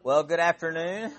Well, good afternoon.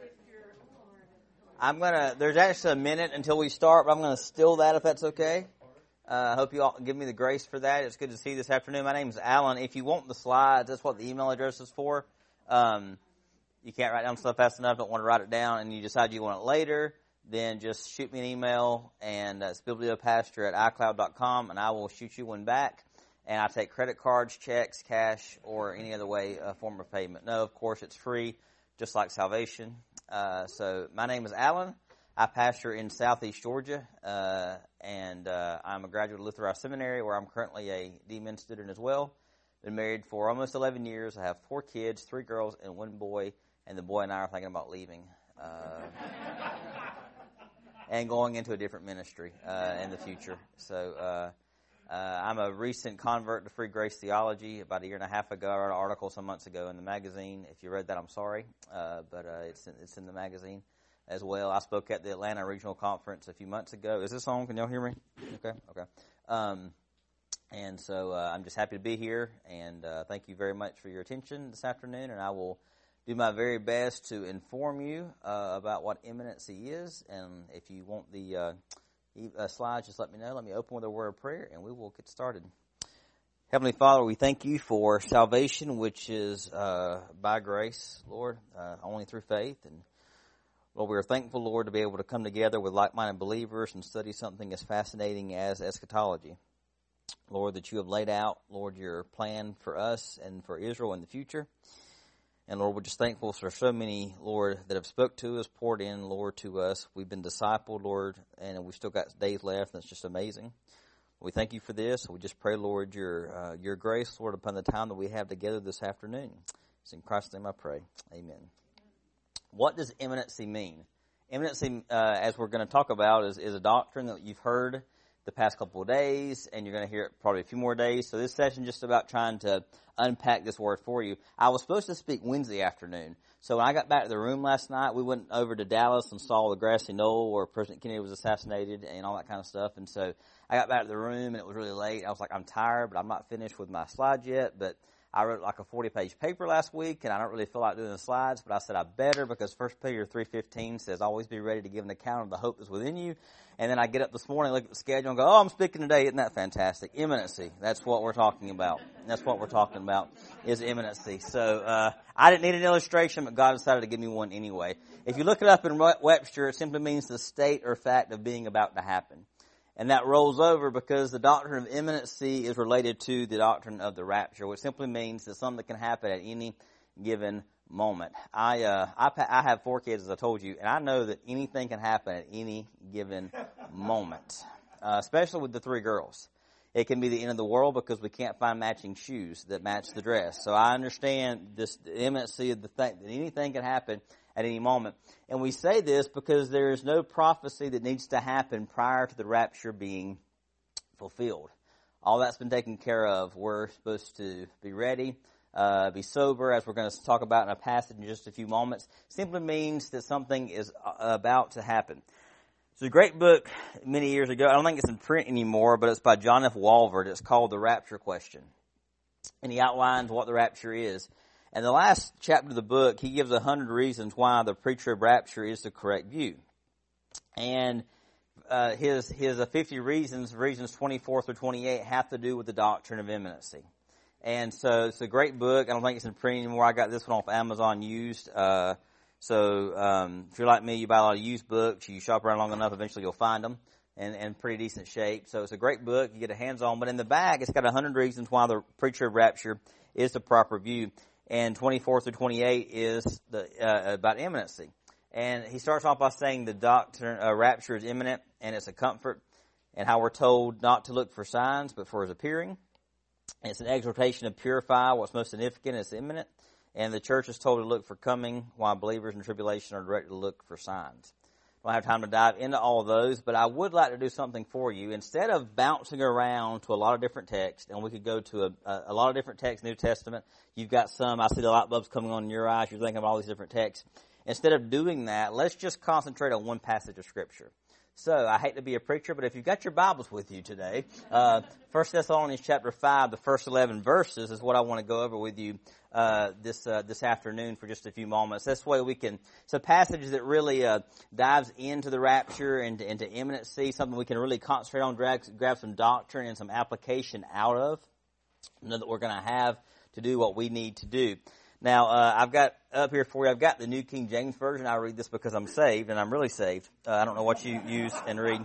There's actually a minute until we start, but I'm going to steal that if that's okay. I hope you all give me the grace for that. It's good to see you this afternoon. My name is Alan. If you want the slides, that's what the email address is for. You can't write down stuff fast enough, don't want to write it down, and you decide you want it later, then just shoot me an email, and it's billbleopastor@icloud.com, and I will shoot you one back. And I take credit cards, checks, cash, or any other way, form of payment. No, of course, it's free, just like salvation. So my name is Alan. I pastor in Southeast Georgia, and I'm a graduate of Luther Ross Seminary, where I'm currently a D-Min student as well. Been married for almost 11 years. I have 4 kids, 3 girls and 1 boy, and the boy and I are thinking about leaving and going into a different ministry in the future. So I'm a recent convert to Free Grace Theology. About a year and a half ago, I wrote an article some months ago in the magazine. If you read that, I'm sorry, but it's in the magazine as well. I spoke at the Atlanta Regional Conference a few months ago. Is this on? Can y'all hear me? Okay. And so I'm just happy to be here, and thank you very much for your attention this afternoon, and I will do my very best to inform you about what imminency is, and if you want the slides, just let me know. Let me open with a word of prayer, and we will get started. Heavenly Father, we thank you for salvation, which is by grace, Lord, only through faith. And Lord, we are thankful, Lord, to be able to come together with like-minded believers and study something as fascinating as eschatology. Lord, that you have laid out, Lord, your plan for us and for Israel in the future. And Lord, we're just thankful for so many, Lord, that have spoke to us, poured in, Lord, to us. We've been discipled, Lord, and we've still got days left, and it's just amazing. We thank you for this. We just pray, Lord, your grace, Lord, upon the time that we have together this afternoon. It's in Christ's name I pray. Amen. What does imminency mean? Imminency, as we're going to talk about, is a doctrine that you've heard the past couple of days, and you're going to hear it probably a few more days. So this session is just about trying to unpack this word for you. I was supposed to speak Wednesday afternoon. So when I got back to the room last night, we went over to Dallas and saw the grassy knoll where President Kennedy was assassinated and all that kind of stuff. And so I got back to the room, and it was really late. I was like, I'm tired, but I'm not finished with my slides yet. But I wrote like a 40-page paper last week, and I don't really feel like doing the slides, but I said I better, because 1 Peter 3:15 says, always be ready to give an account of the hope that's within you. And then I get up this morning, look at the schedule, and go, I'm speaking today. Isn't that fantastic? Imminency. That's what we're talking about. That's what we're talking about, is imminency. So I didn't need an illustration, but God decided to give me one anyway. If you look it up in Webster, it simply means the state or fact of being about to happen. And that rolls over because the doctrine of imminency is related to the doctrine of the rapture, which simply means that something can happen at any given moment. I have 4 kids, as I told you, and I know that anything can happen at any given moment, especially with the 3 girls. It can be the end of the world because we can't find matching shoes that match the dress. So I understand the imminency of the fact that anything can happen at any moment. And we say this because there is no prophecy that needs to happen prior to the rapture being fulfilled. All that's been taken care of. We're supposed to be ready, be sober, as we're going to talk about in a passage in just a few moments. Simply means that something is about to happen. It's a great book many years ago. I don't think it's in print anymore, but it's by John F. Walvoord. It's called The Rapture Question. And he outlines what the rapture is. And the last chapter of the book, he gives 100 reasons why the pre-trib rapture is the correct view. And his 50 reasons 24 through 28, have to do with the doctrine of imminency. And so it's a great book. I don't think it's in print anymore. I got this one off Amazon used. So if you're like me, you buy a lot of used books. You shop around long enough, eventually you'll find them in pretty decent shape. So it's a great book. You get a hands-on. But in the back, it's got 100 reasons why the pre-trib rapture is the proper view. And 24 through 28 is about imminency. And he starts off by saying the doctrine rapture is imminent, and it's a comfort, and how we're told not to look for signs, but for his appearing. And it's an exhortation to purify what's most significant. It's imminent. And the church is told to look for coming, while believers in tribulation are directed to look for signs. I don't have time to dive into all of those, but I would like to do something for you. Instead of bouncing around to a lot of different texts, and we could go to a lot of different texts, New Testament. You've got some, I see the light bulbs coming on in your eyes. You're thinking of all these different texts. Instead of doing that, let's just concentrate on one passage of Scripture. So I hate to be a preacher, but if you've got your Bibles with you today, 1 Thessalonians chapter 5, the first 11 verses is what I want to go over with you this afternoon for just a few moments. This way we can, it's a passage that really dives into the rapture and into imminency, something we can really concentrate on, grab some doctrine and some application out of, know that we're going to have to do what we need to do. Now, I've got up here for you, I've got the New King James Version. I read this because I'm saved, and I'm really saved. I don't know what you use and read.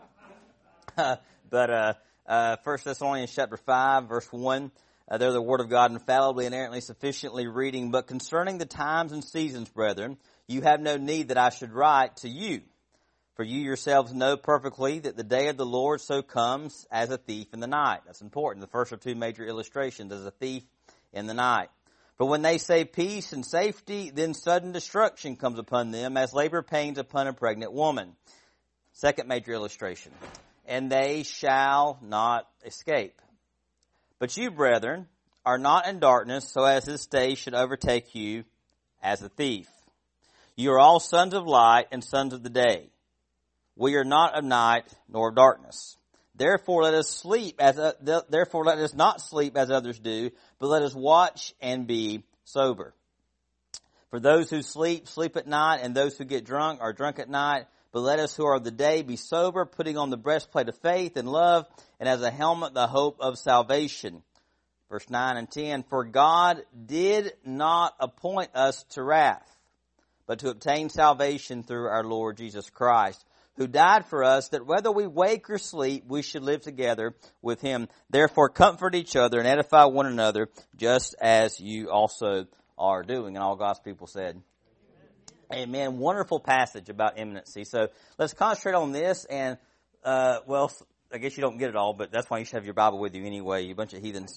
But 1 Thessalonians chapter 5, verse 1, they're the Word of God, infallibly, inerrantly, sufficiently reading. But concerning the times and seasons, brethren, you have no need that I should write to you. For you yourselves know perfectly that the day of the Lord so comes as a thief in the night. That's important. The first of two major illustrations, as a thief in the night. For when they say peace and safety, then sudden destruction comes upon them as labor pains upon a pregnant woman. Second major illustration. And they shall not escape. But you, brethren, are not in darkness, so as this day should overtake you as a thief. You are all sons of light and sons of the day. We are not of night nor of darkness. Therefore let us not sleep as others do, but let us watch and be sober. For those who sleep, sleep at night, and those who get drunk are drunk at night. But let us who are of the day be sober, putting on the breastplate of faith and love, and as a helmet the hope of salvation. Verse 9 and 10, For God did not appoint us to wrath, but to obtain salvation through our Lord Jesus Christ, who died for us, that whether we wake or sleep, we should live together with him. Therefore comfort each other and edify one another, just as you also are doing. And all God's people said, Amen. Wonderful passage about imminency. So let's concentrate on this. And, I guess you don't get it all, but that's why you should have your Bible with you anyway, you bunch of heathens.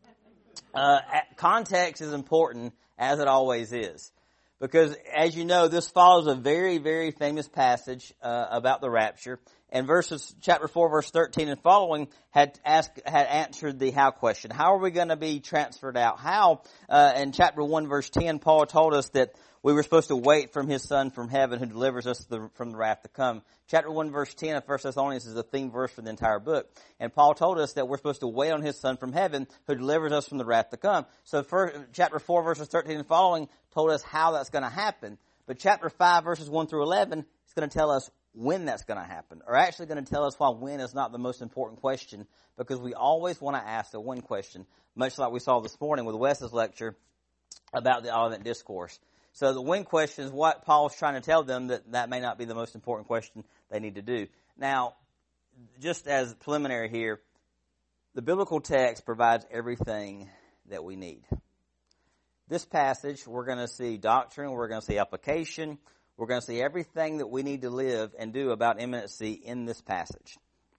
Context is important, as it always is. Because, as you know, this follows a very, very famous passage about the rapture. And chapter 4, verse 13 and following had answered the how question. How are we going to be transferred out? How? In chapter 1, verse 10, Paul told us that we were supposed to wait from his Son from heaven who delivers us from the wrath to come. Chapter 1, verse 10 of 1 Thessalonians is the theme verse for the entire book. And Paul told us that we're supposed to wait on his Son from heaven who delivers us from the wrath to come. So chapter 4, verses 13 and following told us how that's going to happen. But chapter 5, verses 1 through 11 is going to tell us when that's going to happen. Or actually going to tell us why when is not the most important question, because we always want to ask the when question, much like we saw this morning with Wes's lecture about the Olivet Discourse. So the when question is what Paul's trying to tell them, that may not be the most important question they need to do. Now, just as preliminary here, the biblical text provides everything that we need. This passage, we're going to see doctrine, we're going to see application, we're going to see everything that we need to live and do about imminency in this passage.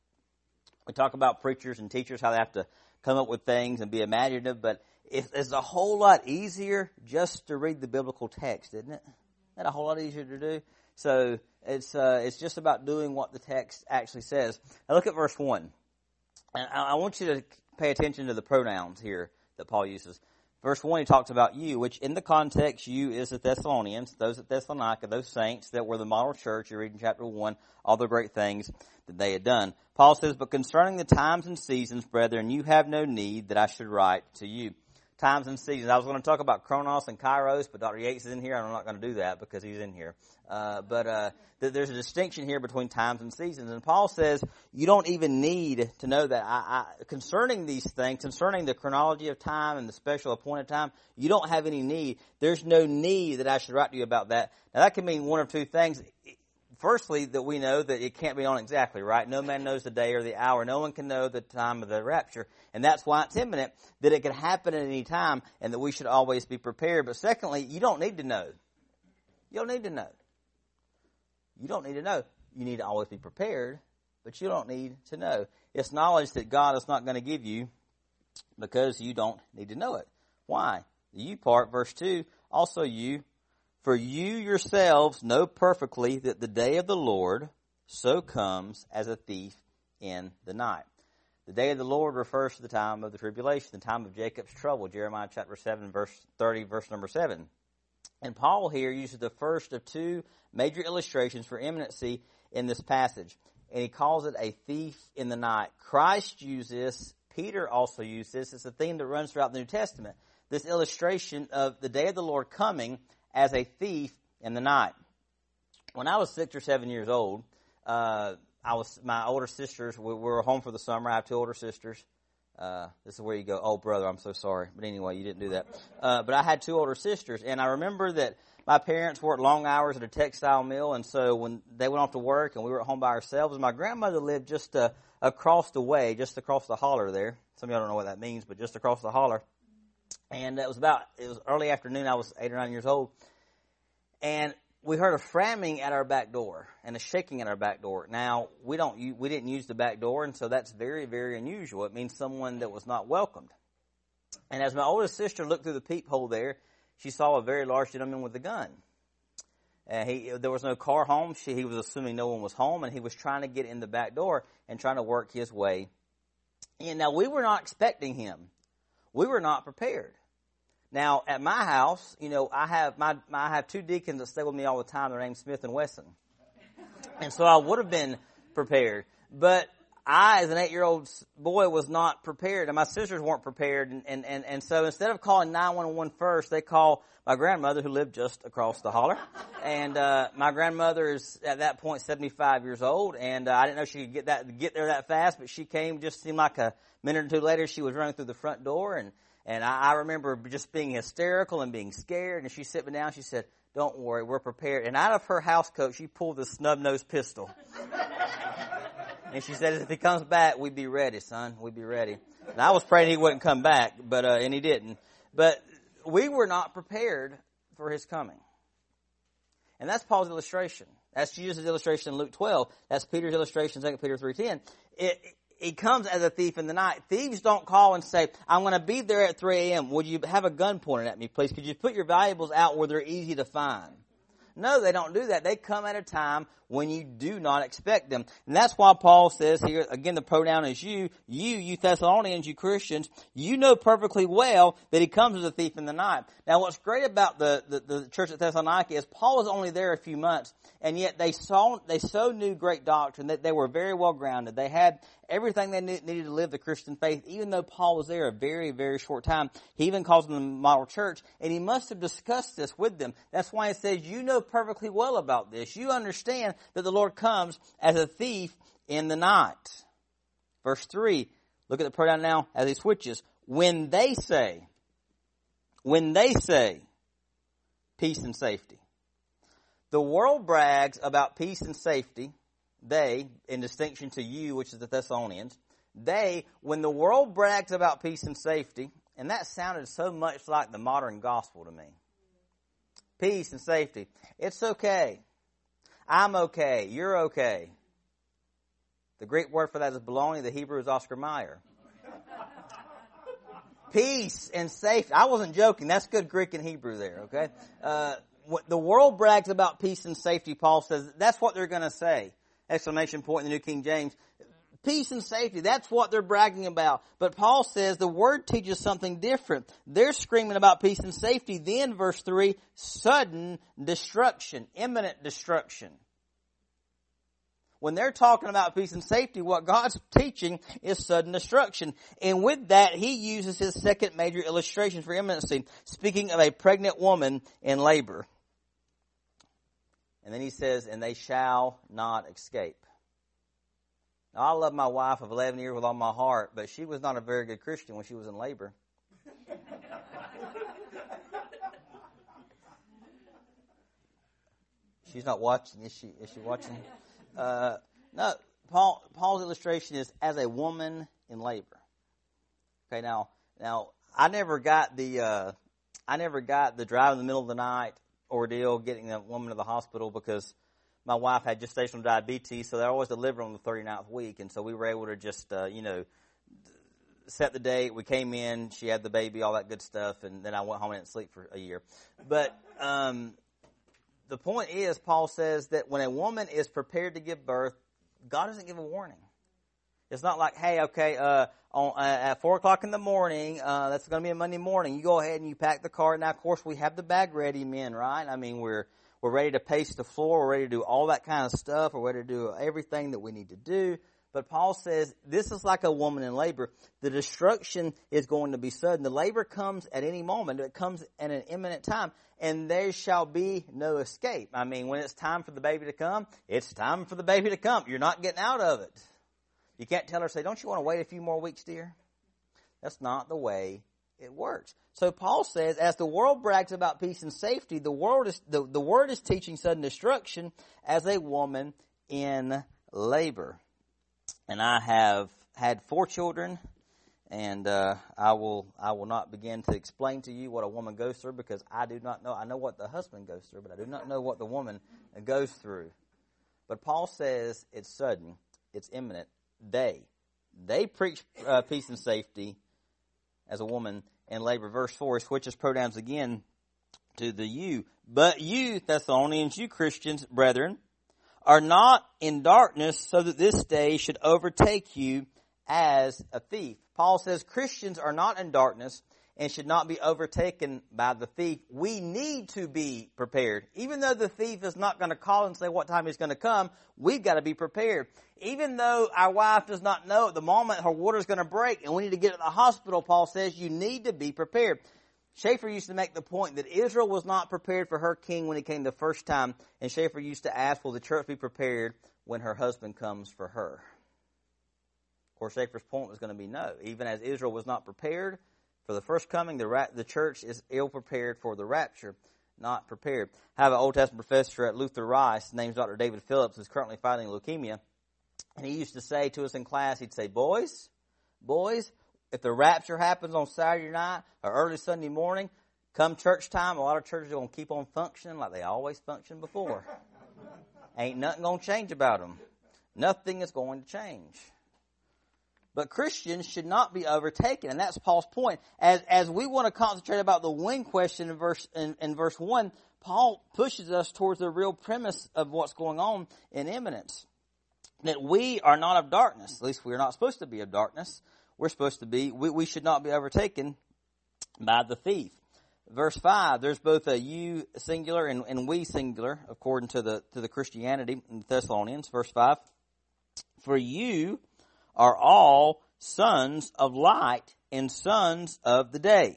We talk about preachers and teachers, how they have to come up with things and be imaginative, but it's a whole lot easier just to read the biblical text, isn't it? Isn't that a whole lot easier to do? So it's just about doing what the text actually says. Now look at verse 1. And I want you to pay attention to the pronouns here that Paul uses. Verse 1, he talks about you, which in the context, you is the Thessalonians, those at Thessalonica, those saints that were the model church. You read in chapter 1, all the great things that they had done. Paul says, but concerning the times and seasons, brethren, you have no need that I should write to you. Times and seasons. I was going to talk about Chronos and Kairos, but Dr. Yates is in here, and I'm not going to do that because he's in here. But there's a distinction here between times and seasons. And Paul says you don't even need to know that. Concerning these things, concerning the chronology of time and the special appointed time, you don't have any need. There's no need that I should write to you about that. Now, that can mean one of two things. Firstly, that we know that it can't be on exactly, right? No man knows the day or the hour. No one can know the time of the rapture. And that's why it's imminent, that it could happen at any time and that we should always be prepared. But secondly, you don't need to know. You don't need to know. You don't need to know. You need to always be prepared, but you don't need to know. It's knowledge that God is not going to give you because you don't need to know it. Why? The you part, verse 2, also you. For you yourselves know perfectly that the day of the Lord so comes as a thief in the night. The day of the Lord refers to the time of the tribulation, the time of Jacob's trouble. Jeremiah chapter 7, verse 30, verse number 7. And Paul here uses the first of two major illustrations for imminency in this passage. And he calls it a thief in the night. Christ used this. Peter also used this. It's a theme that runs throughout the New Testament. This illustration of the day of the Lord coming as a thief in the night. When I was 6 or 7 years old, my older sisters, we were home for the summer. I have two older sisters. This is where you go, oh, brother, I'm so sorry. But anyway, you didn't do that. But I had two older sisters, and I remember that my parents worked long hours at a textile mill, and so when they went off to work and we were at home by ourselves, my grandmother lived just across the way, just across the holler there. Some of y'all don't know what that means, but just across the holler. And it was early afternoon. I was 8 or 9 years old. And we heard a framming at our back door and a shaking at our back door. Now, we didn't use the back door, and so that's very, very unusual. It means someone that was not welcomed. And as my oldest sister looked through the peephole there, she saw a very large gentleman with a gun. There was no car home. He was assuming no one was home, and he was trying to get in the back door and trying to work his way in. Now, we were not expecting him. We were not prepared. Now, at my house, I have two deacons that stay with me all the time. Their name's Smith and Wesson. And so I would have been prepared. But I, as an 8-year-old boy, was not prepared. And my sisters weren't prepared. And so instead of calling 911 first, they call my grandmother, who lived just across the holler. And my grandmother is, at that point, 75 years old. And I didn't know she could get there that fast. But she came, just seemed like a minute or two later, she was running through the front door. And I remember just being hysterical and being scared. And she sat me down. She said, "Don't worry, we're prepared." And out of her house coat, she pulled this snub-nosed pistol. And she said, "If he comes back, we'd be ready, son. We'd be ready." And I was praying he wouldn't come back, and he didn't. But we were not prepared for his coming. And that's Paul's illustration. That's Jesus' illustration in Luke 12. That's Peter's illustration in 2 Peter 3:10. He comes as a thief in the night. Thieves don't call and say, "I'm going to be there at 3 a.m. Would you have a gun pointed at me, please? Could you put your valuables out where they're easy to find?" No, they don't do that. They come at a time when you do not expect them. And that's why Paul says here, again, the pronoun is you Thessalonians, you Christians, you know perfectly well that he comes as a thief in the night. Now, what's great about the church at Thessalonica is Paul was only there a few months, and yet they so knew great doctrine that they were very well grounded. They had everything they needed to live the Christian faith, even though Paul was there a very, very short time. He even calls them the model church, and he must have discussed this with them. That's why he says, you know perfectly well about this. You understand that the Lord comes as a thief in the night. Verse 3, look at the pronoun now as he switches. When they say, peace and safety. The world brags about peace and safety. They, in distinction to you, which is the Thessalonians, when the world brags about peace and safety, and that sounded so much like the modern gospel to me. Peace and safety. It's okay. I'm okay. You're okay. The Greek word for that is baloney. The Hebrew is Oscar Mayer. Peace and safety. I wasn't joking. That's good Greek and Hebrew there, okay? The world brags about peace and safety, Paul says. That's what they're going to say. Exclamation point in the New King James. Peace and safety, that's what they're bragging about. But Paul says the word teaches something different. They're screaming about peace and safety. Then, verse 3, sudden destruction, imminent destruction. When they're talking about peace and safety, what God's teaching is sudden destruction. And with that, he uses his second major illustration for imminency, speaking of a pregnant woman in labor. And then he says, and they shall not escape. Now, I love my wife of 11 years with all my heart, but she was not a very good Christian when she was in labor. She's not watching. Is she watching? No. Paul's illustration is as a woman in labor. Okay, now I never got the drive in the middle of the night ordeal getting a woman to the hospital because my wife had gestational diabetes, so they always deliver on the 39th week, and so we were able to just set the date. We came in, she had the baby, all that good stuff, and then I went home and didn't sleep for a year. But the point is, Paul says that when a woman is prepared to give birth, God doesn't give a warning. It's not like, hey, okay, at 4 o'clock in the morning, that's going to be a Monday morning. You go ahead and you pack the car. Now, of course, we have the bag ready, men, right? I mean, we're ready to pace the floor. We're ready to do all that kind of stuff. We're ready to do everything that we need to do. But Paul says this is like a woman in labor. The destruction is going to be sudden. The labor comes at any moment. It comes at an imminent time. And there shall be no escape. I mean, when it's time for the baby to come, it's time for the baby to come. You're not getting out of it. You can't tell her, say, don't you want to wait a few more weeks, dear? That's not the way it works. So Paul says, as the world brags about peace and safety, the word is teaching sudden destruction as a woman in labor. And I have had 4 children, and I will not begin to explain to you what a woman goes through, because I do not know. I know what the husband goes through, but I do not know what the woman goes through. But Paul says it's sudden, it's imminent. They preach peace and safety as a woman in labor. Verse 4 switches pronouns again to the you. But you, Thessalonians, you Christians, brethren, are not in darkness, so that this day should overtake you as a thief. Paul says Christians are not in darkness and should not be overtaken by the thief. We need to be prepared. Even though the thief is not going to call and say what time he's going to come, we've got to be prepared. Even though our wife does not know at the moment her water is going to break and we need to get to the hospital, Paul says you need to be prepared. Schaeffer used to make the point that Israel was not prepared for her king when he came the first time, and Schaeffer used to ask, will the church be prepared when her husband comes for her? Of course, Schaeffer's point was going to be no. Even as Israel was not prepared for the first coming, the church is ill prepared for the rapture, not prepared. I have an Old Testament professor at Luther Rice, his name's Dr. David Phillips, who's currently fighting leukemia, and he used to say to us in class, he'd say, boys, if the rapture happens on Saturday night or early Sunday morning, come church time, a lot of churches are going to keep on functioning like they always functioned before. Ain't nothing going to change about them. Nothing is going to change. But Christians should not be overtaken, and that's Paul's point. As we want to concentrate about the when question in verse 1, Paul pushes us towards the real premise of what's going on in imminence. That we are not of darkness. At least we are not supposed to be of darkness. We're supposed to be, we should not be overtaken by the thief. Verse 5, there's both a you singular and we singular, according to the Christianity in the Thessalonians. Verse 5, for you are all sons of light and sons of the day.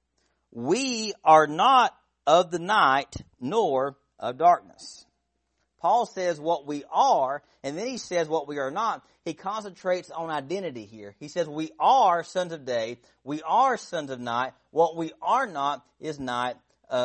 We are not of the night nor of darkness. Paul says what we are, and then he says what we are not. He concentrates on identity here. He says we are sons of day, we are sons of night. What we are not is not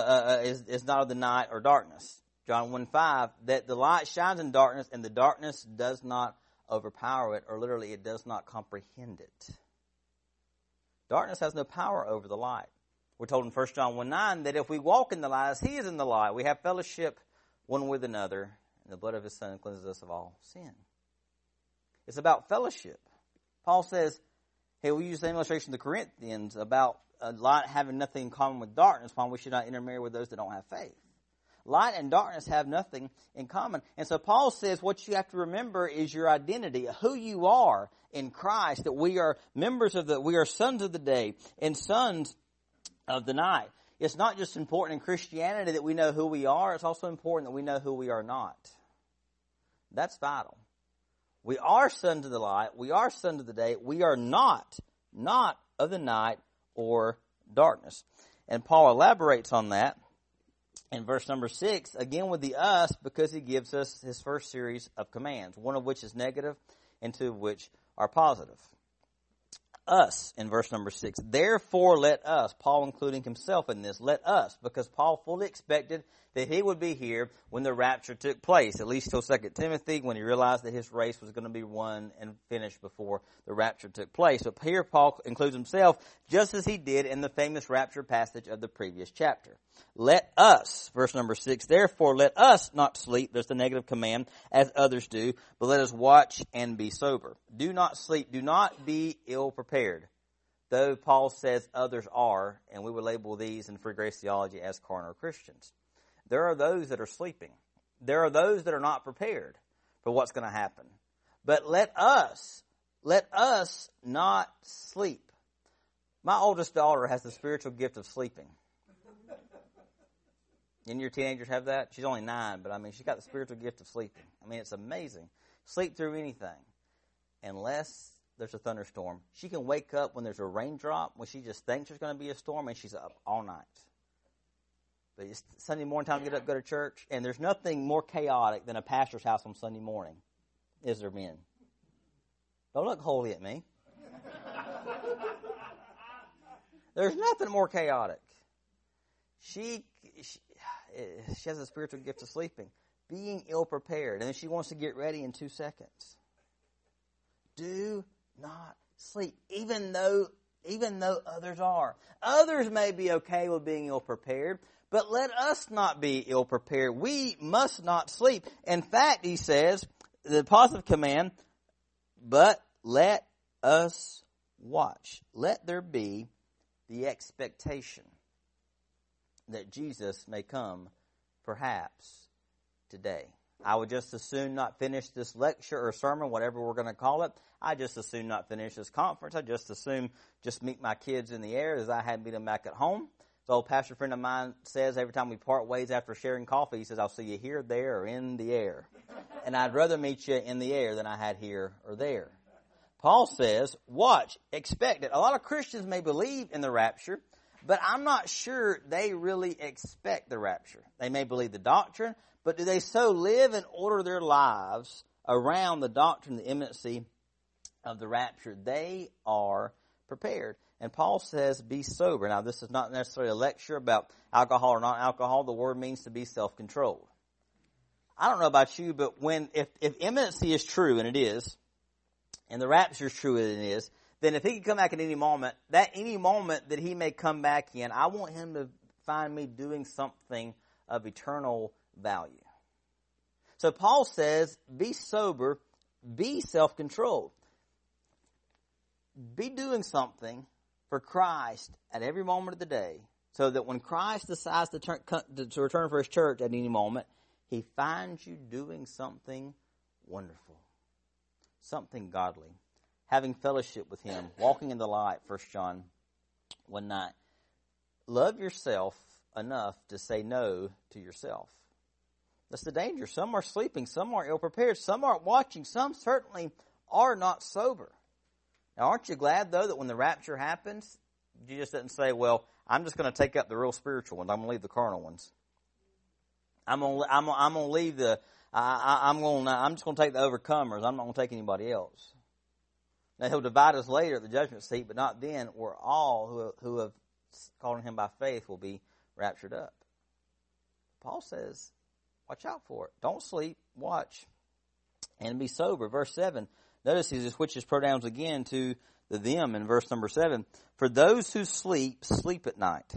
of the night or darkness. John 1:5, that the light shines in darkness, and the darkness does not overpower it, or literally it does not comprehend it. Darkness has no power over the light. We're told in 1 John 1:9 that if we walk in the light as he is in the light, we have fellowship one with another, and the blood of his son cleanses us of all sin. It's about fellowship. Paul says, hey, we use the same illustration to the Corinthians about light having nothing in common with darkness, upon we should not intermarry with those that don't have faith. Light and darkness have nothing in common. And so Paul says what you have to remember is your identity, who you are in Christ, that we are members of we are sons of the day and sons of the night. It's not just important in Christianity that we know who we are, it's also important that we know who we are not. That's vital. We are sons of the light, we are sons of the day, we are not of the night or darkness. And Paul elaborates on that in verse number 6, again with the us, because he gives us his first series of commands, one of which is negative and two of which are positive. Us in verse number 6. Therefore let us, Paul including himself in this, let us, because Paul fully expected that he would be here when the rapture took place, at least till 2 Timothy, when he realized that his race was going to be won and finished before the rapture took place. But here Paul includes himself just as he did in the famous rapture passage of the previous chapter. Let us, verse number 6, therefore let us not sleep, there's the negative command, as others do, but let us watch and be sober. Do not sleep, do not be ill prepared. Though Paul says others are, and we would label these in Free Grace Theology as carnal Christians. There are those that are sleeping. There are those that are not prepared for what's going to happen. But let us let us not sleep. My oldest daughter has the spiritual gift of sleeping. Any of your teenagers have that? She's only 9, but I mean, she's got the spiritual gift of sleeping. I mean, it's amazing. Sleep through anything. Unless there's a thunderstorm. She can wake up when there's a raindrop, when she just thinks there's going to be a storm, and she's up all night. But it's Sunday morning time to get up, go to church, and there's nothing more chaotic than a pastor's house on Sunday morning. Is there, men? Don't look holy at me. There's nothing more chaotic. She has a spiritual gift of sleeping, being ill-prepared, and then she wants to get ready in 2 seconds. Do not sleep, even though others are. Others may be okay with being ill-prepared, but let us not be ill-prepared. We must not sleep. In fact, he says, the positive command, but let us watch. Let there be the expectation that Jesus may come, perhaps, today. I would just as soon not finish this lecture or sermon, whatever we're going to call it. I just as soon not finish this conference. I just as soon just meet my kids in the air as I had meet them back at home. The old pastor friend of mine says every time we part ways after sharing coffee, he says, I'll see you here, there, or in the air. And I'd rather meet you in the air than I had here or there. Paul says, watch, expect it. A lot of Christians may believe in the rapture, but I'm not sure they really expect the rapture. They may believe the doctrine, but do they so live and order their lives around the doctrine, the imminency of the rapture? They are prepared. And Paul says, be sober. Now, this is not necessarily a lecture about alcohol or not alcohol. The word means to be self-controlled. I don't know about you, but if imminency is true, and it is, and the rapture is true, and it is, then if he can come back at any moment, that any moment that he may come back in, I want him to find me doing something of eternal value. So Paul says, be sober, be self-controlled. Be doing something for Christ at every moment of the day, so that when Christ decides to return for his church at any moment, he finds you doing something wonderful, something godly, having fellowship with him, walking in the light, 1 John 1:9. Love yourself enough to say no to yourself. That's the danger. Some are sleeping, some are ill-prepared, some aren't watching, some certainly are not sober. Now, aren't you glad, though, that when the rapture happens, you just didn't say, well, I'm just going to take up the real spiritual ones. I'm going to leave the carnal ones. I'm going to leave the, I'm just going to take the overcomers. I'm not going to take anybody else. Now, he'll divide us later at the judgment seat, but not then, where all who have called on him by faith will be raptured up. Paul says, watch out for it. Don't sleep, watch, and be sober. Verse 7. Notice he switches pronouns again to the them in verse number 7. For those who sleep, sleep at night.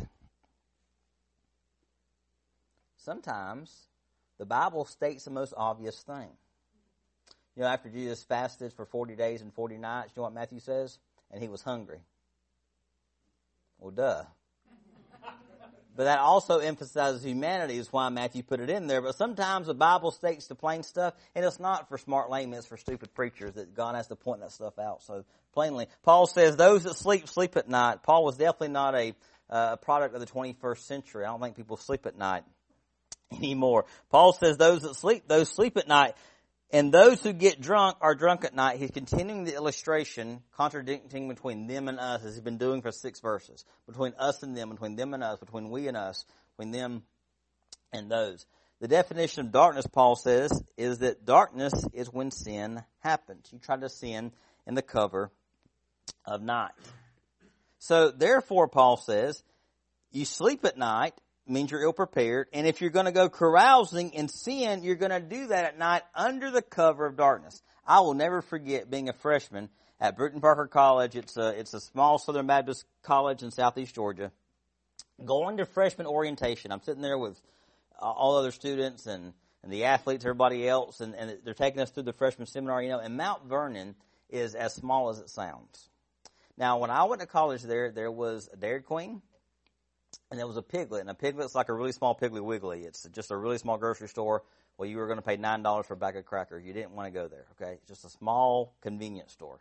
Sometimes the Bible states the most obvious thing. You know, after Jesus fasted for 40 days and 40 nights, you know what Matthew says? And he was hungry. Well, duh. But that also emphasizes humanity, is why Matthew put it in there. But sometimes the Bible states the plain stuff, and it's not for smart laymen, it's for stupid preachers that God has to point that stuff out. So plainly, Paul says those that sleep, sleep at night. Paul was definitely not a product of the 21st century. I don't think people sleep at night anymore. Paul says those that sleep, those sleep at night. And those who get drunk are drunk at night. He's continuing the illustration, contradicting between them and us, as he's been doing for 6 verses. Between us and them, between them and us, between we and us, between them and those. The definition of darkness, Paul says, is that darkness is when sin happens. You try to sin in the cover of night. So, therefore, Paul says, you sleep at night, means you're ill-prepared, and if you're going to go carousing in sin, you're going to do that at night under the cover of darkness. I will never forget being a freshman at Bruton Parker College. It's a small Southern Baptist college in southeast Georgia. Going to freshman orientation, I'm sitting there with all other students and the athletes, everybody else, and they're taking us through the freshman seminar, you know, and Mount Vernon is as small as it sounds. Now, when I went to college there was a Dairy Queen, and there was a Piglet, and a Piglet's like a really small Piggly Wiggly. It's just a really small grocery store. Well, you were going to pay $9 for a bag of crackers. You didn't want to go there, okay? It's just a small convenience store.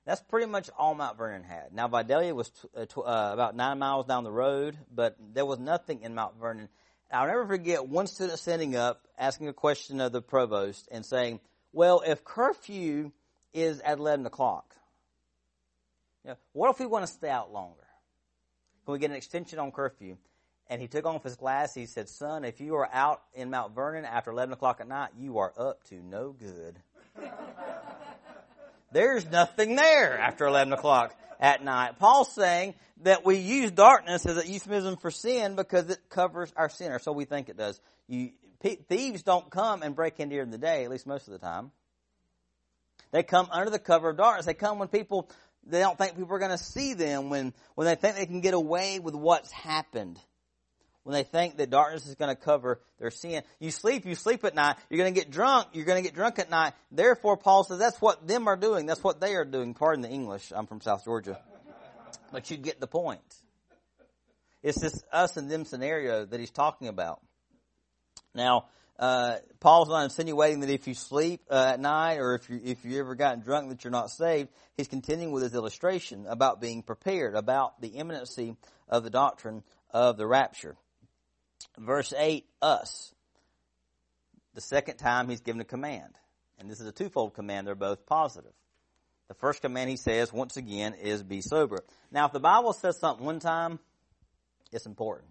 That's pretty much all Mount Vernon had. Now, Vidalia was about 9 miles down the road, but there was nothing in Mount Vernon. I'll never forget one student standing up, asking a question of the provost and saying, well, if curfew is at 11 o'clock, what if we want to stay out longer? Can we get an extension on curfew? And he took off his glasses. He said, son, if you are out in Mount Vernon after 11 o'clock at night, you are up to no good. There's nothing there after 11 o'clock at night. Paul's saying that we use darkness as a euphemism for sin because it covers our sin, or so we think it does. Thieves don't come and break in during the day, at least most of the time. They come under the cover of darkness. They come when they don't think people are going to see them, when they think they can get away with what's happened. When they think that darkness is going to cover their sin. You sleep at night. You're going to get drunk at night. Therefore, Paul says that's what them are doing. That's what they are doing. Pardon the English. I'm from South Georgia. But you get the point. It's this us and them scenario that he's talking about. Now, Paul's not insinuating that if you sleep at night or if you ever gotten drunk that you're not saved. He's continuing with his illustration about being prepared, about the imminency of the doctrine of the rapture. Verse 8, us. The second time he's given a command. And this is a twofold command. They're both positive. The first command he says, once again, is be sober. Now, if the Bible says something one time, it's important.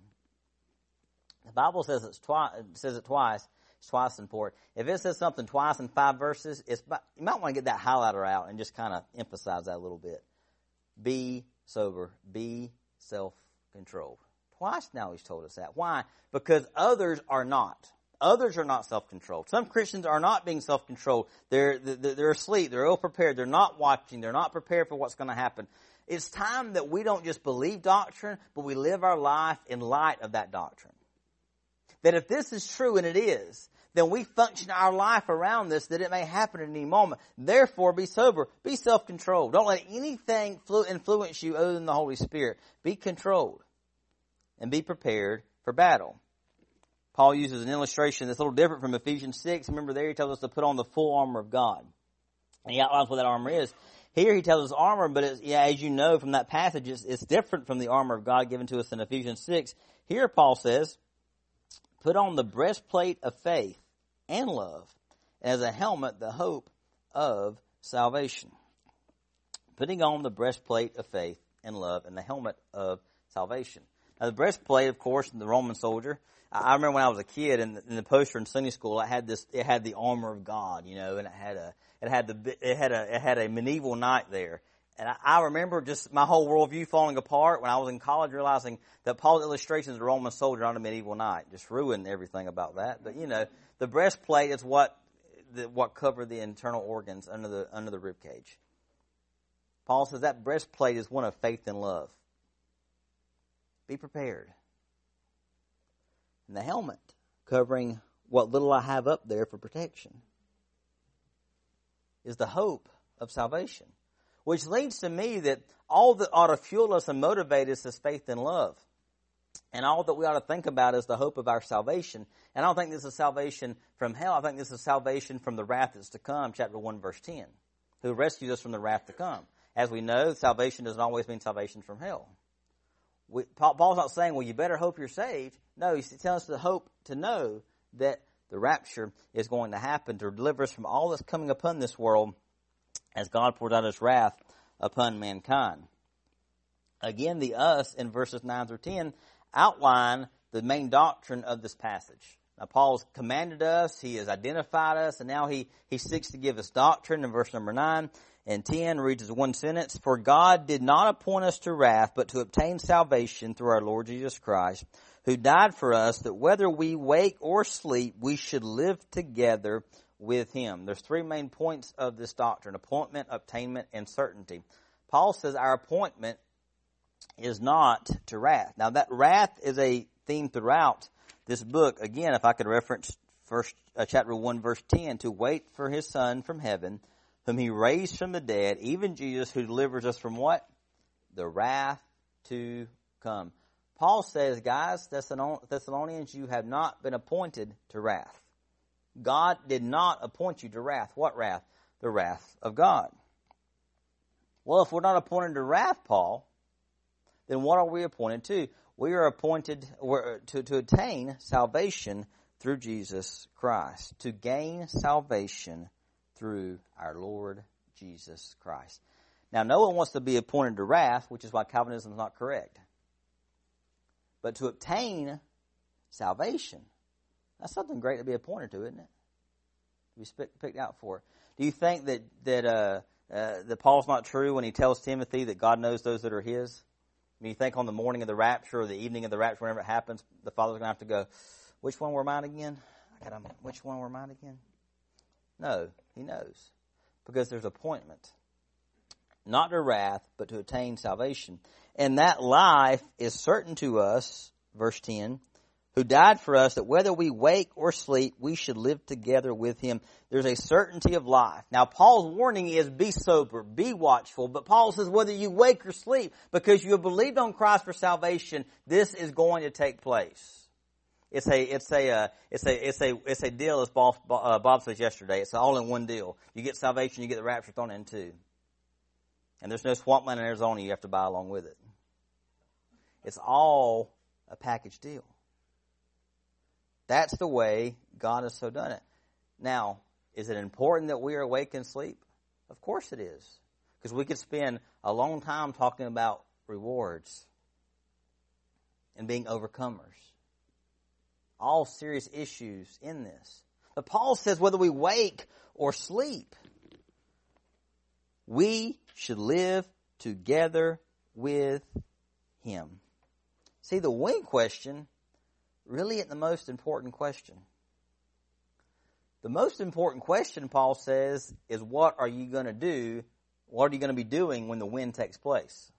The Bible says it twice. It's twice important. If it says something twice in 5 verses, you might want to get that highlighter out and just kind of emphasize that a little bit. Be sober. Be self-controlled. Twice now he's told us that. Why? Because others are not. Others are not self-controlled. Some Christians are not being self-controlled. They're asleep. They're ill-prepared. They're not watching. They're not prepared for what's going to happen. It's time that we don't just believe doctrine, but we live our life in light of that doctrine. That if this is true, and it is, then we function our life around this, that it may happen at any moment. Therefore, be sober. Be self-controlled. Don't let anything influence you other than the Holy Spirit. Be controlled. And be prepared for battle. Paul uses an illustration that's a little different from Ephesians 6. Remember there he tells us to put on the full armor of God. And he outlines what that armor is. Here he tells us armor, but as you know from that passage, it's different from the armor of God given to us in Ephesians 6. Here Paul says, put on the breastplate of faith and love, and as a helmet, the hope of salvation. Putting on the breastplate of faith and love and the helmet of salvation. Now, the breastplate, of course, in the Roman soldier. I remember when I was a kid in the poster in Sunday school, it had the armor of God, and it had a medieval knight there. And I remember just my whole worldview falling apart when I was in college, realizing that Paul's illustrations of a Roman soldier, not a medieval knight, just ruined everything about that. But the breastplate is what covered the internal organs under the rib cage. Paul says that breastplate is one of faith and love. Be prepared. And the helmet, covering what little I have up there for protection, is the hope of salvation. Which leads to me that all that ought to fuel us and motivate us is faith and love. And all that we ought to think about is the hope of our salvation. And I don't think this is salvation from hell. I think this is salvation from the wrath that's to come, chapter 1, verse 10. Who rescues us from the wrath to come. As we know, salvation doesn't always mean salvation from hell. Paul's not saying, well, you better hope you're saved. No, he's telling us the hope to know that the rapture is going to happen to deliver us from all that's coming upon this world as God pours out his wrath upon mankind. Again, the us in verses 9 through 10 outline the main doctrine of this passage. Now, Paul's commanded us, he has identified us, and now he seeks to give us doctrine in verse number 9. And 10 reads as one sentence, for God did not appoint us to wrath, but to obtain salvation through our Lord Jesus Christ, who died for us, that whether we wake or sleep, we should live together with him. There's 3 main points of this doctrine: appointment, obtainment, and certainty. Paul says our appointment is not to wrath. Now, that wrath is a theme throughout this book. Again, if I could reference chapter 1, verse 10, to wait for his Son from heaven, whom he raised from the dead, even Jesus, who delivers us from what? The wrath to come. Paul says, guys, Thessalonians, you have not been appointed to wrath. God did not appoint you to wrath. What wrath? The wrath of God. Well, if we're not appointed to wrath, Paul, then what are we appointed to? We are appointed to attain salvation through Jesus Christ, to gain salvation through our Lord Jesus Christ. Now, no one wants to be appointed to wrath, which is why Calvinism is not correct. But to obtain salvation, that's something great to be appointed to, isn't it? To be picked out for. Do you think that Paul's not true when he tells Timothy that God knows those that are his? I mean, you think on the morning of the rapture or the evening of the rapture, whenever it happens, the Father's going to have to go, which one were mine again? Which one were mine again? No, he knows. Because there's appointment. Not to wrath, but to attain salvation. And that life is certain to us, verse 10, who died for us, that whether we wake or sleep, we should live together with him. There's a certainty of life. Now, Paul's warning is be sober, be watchful. But Paul says whether you wake or sleep, because you have believed on Christ for salvation, this is going to take place. It's a deal, as Bob says yesterday. It's an all-in-one deal. You get salvation, you get the rapture thrown in too. And there's no swampland in Arizona you have to buy along with it. It's all a package deal. That's the way God has so done it. Now, is it important that we are awake and sleep? Of course it is. Because we could spend a long time talking about rewards and being overcomers. All serious issues in this. But Paul says whether we wake or sleep, we should live together with him. See, the when question really isn't the most important question. The most important question, Paul says, is what are you going to do? What are you going to be doing when the when takes place?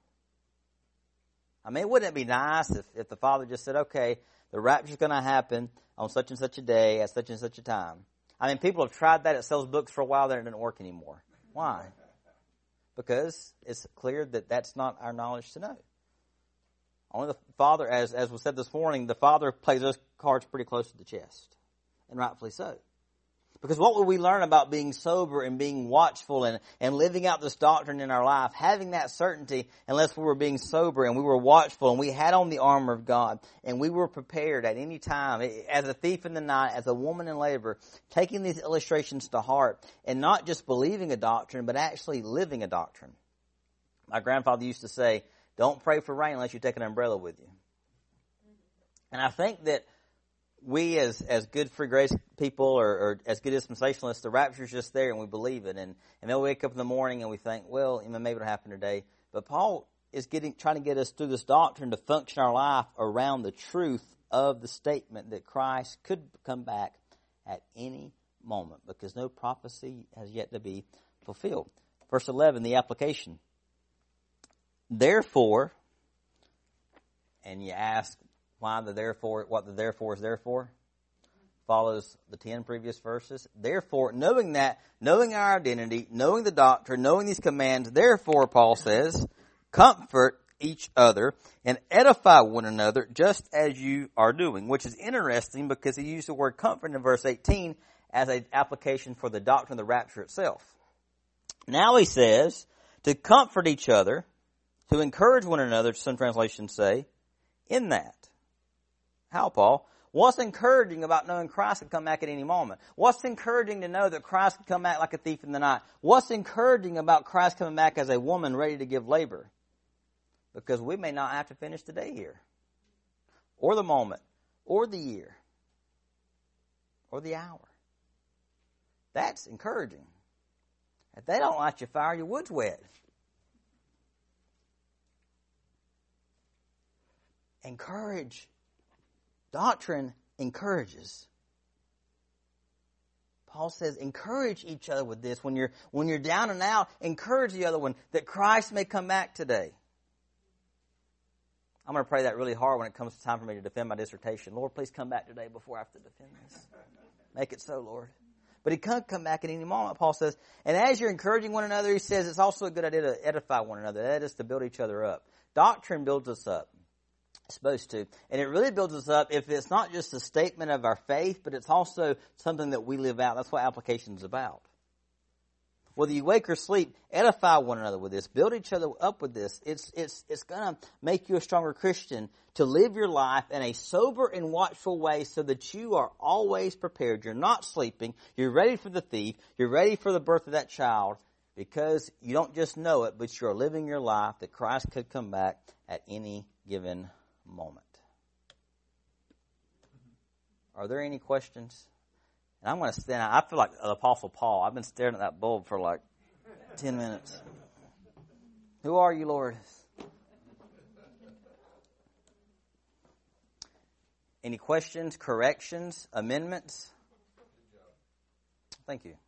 I mean, wouldn't it be nice if the Father just said, okay, the rapture's going to happen on such and such a day at such and such a time. I mean, people have tried that. It sells books for a while, then it didn't work anymore. Why? Because it's clear that that's not our knowledge to know. Only the Father, as was said this morning, the Father plays those cards pretty close to the chest. And rightfully so. Because what would we learn about being sober and being watchful and living out this doctrine in our life, having that certainty, unless we were being sober and we were watchful and we had on the armor of God and we were prepared at any time, as a thief in the night, as a woman in labor, taking these illustrations to heart and not just believing a doctrine, but actually living a doctrine. My grandfather used to say, don't pray for rain unless you take an umbrella with you. And I think that we as good free grace people or as good dispensationalists, the rapture's just there and we believe it. And then we wake up in the morning and we think, well, maybe it'll happen today. But Paul is trying to get us through this doctrine to function our life around the truth of the statement that Christ could come back at any moment because no prophecy has yet to be fulfilled. Verse 11, the application. Therefore, and you ask, why the therefore, what the therefore is there for? Follows the 10 previous verses. Therefore, knowing our identity, knowing the doctrine, knowing these commands, therefore, Paul says, comfort each other and edify one another just as you are doing, which is interesting because he used the word comfort in verse 18 as an application for the doctrine of the rapture itself. Now he says to comfort each other, to encourage one another, some translations say, in that. How, Paul? What's encouraging about knowing Christ could come back at any moment? What's encouraging to know that Christ could come back like a thief in the night? What's encouraging about Christ coming back as a woman ready to give labor? Because we may not have to finish the day here, or the moment, or the year, or the hour. That's encouraging. If they don't light your fire, your wood's wet. Encourage. Doctrine encourages. Paul says, encourage each other with this. When you're down and out, encourage the other one that Christ may come back today. I'm going to pray that really hard when it comes time for me to defend my dissertation. Lord, please come back today before I have to defend this. Make it so, Lord. But he could come back at any moment, Paul says. And as you're encouraging one another, he says it's also a good idea to edify one another. That is to build each other up. Doctrine builds us up. It's supposed to. And it really builds us up if it's not just a statement of our faith, but it's also something that we live out. That's what application is about. whether you wake or sleep, edify one another with this. Build each other up with this. It's going to make you a stronger Christian to live your life in a sober and watchful way so that you are always prepared. You're not sleeping. You're ready for the thief. You're ready for the birth of that child because you don't just know it, but you're living your life that Christ could come back at any given moment. Are there any questions? And I'm going to stand out. I feel like the Apostle Paul. I've been staring at that bulb for like 10 minutes. Who are you, Lord? Any questions, corrections, amendments? Thank you.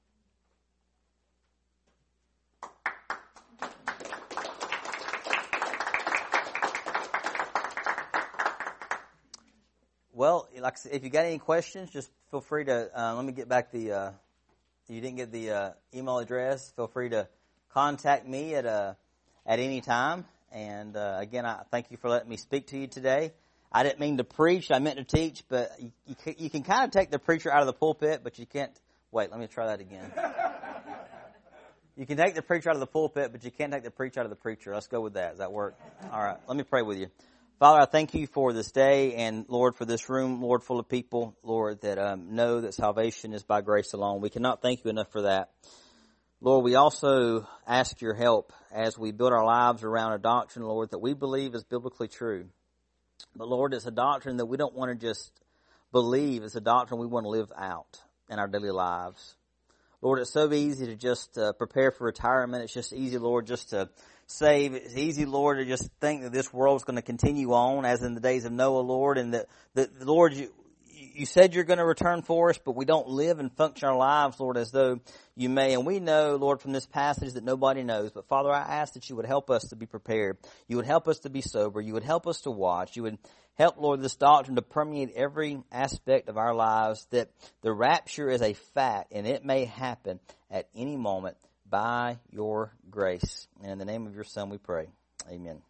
Well, like I said, if you got any questions, just feel free to, let me get back the, you didn't get the email address, feel free to contact me at any time. And again, I thank you for letting me speak to you today. I didn't mean to preach, I meant to teach, but you can kind of take the preacher out of the pulpit, but you can't, wait, let me try that again. You can take the preacher out of the pulpit, but you can't take the preacher out of the preacher. Let's go with that. Does that work? All right, let me pray with you. Father, I thank you for this day and, Lord, for this room, Lord, full of people, Lord, that know that salvation is by grace alone. We cannot thank you enough for that. Lord, we also ask your help as we build our lives around a doctrine, Lord, that we believe is biblically true. But, Lord, it's a doctrine that we don't want to just believe. It's a doctrine we want to live out in our daily lives. Lord, it's so easy to just prepare for retirement. It's just easy, Lord, just to save. It's easy, Lord, to just think that this world is going to continue on as in the days of Noah, Lord, and that Lord, you said you're going to return for us, but we don't live and function our lives, Lord, as though you may. And we know, Lord, from this passage that nobody knows. But, Father, I ask that you would help us to be prepared. You would help us to be sober. You would help us to watch. You would help, Lord, this doctrine to permeate every aspect of our lives, that the rapture is a fact, and it may happen at any moment by your grace. And in the name of your Son we pray. Amen.